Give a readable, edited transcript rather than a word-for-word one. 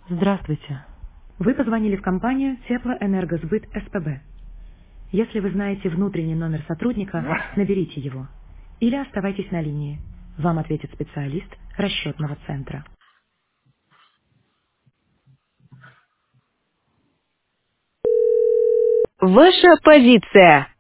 Здравствуйте. Вы позвонили в компанию Теплоэнергосбыт СПБ. Если вы знаете внутренний номер сотрудника, наберите его. Или оставайтесь на линии. Вам ответит специалист расчетного центра. Ваша позиция.